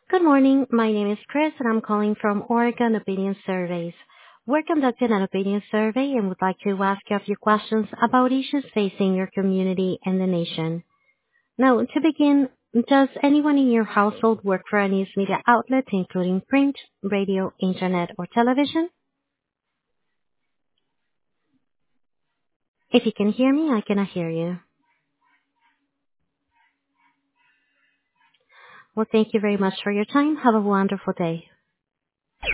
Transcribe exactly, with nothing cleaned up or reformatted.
Good morning. My name is Chris, and I'm calling from Oregon Opinion Surveys. We're conducting an opinion survey and would like to ask you a few questions about issues facing your community and the nation. Now, to begin, does anyone in your household work for a news media outlet, including print, radio, internet, or television? If you can hear me, I cannot hear you. Well, thank you very much for your time. Have a wonderful day.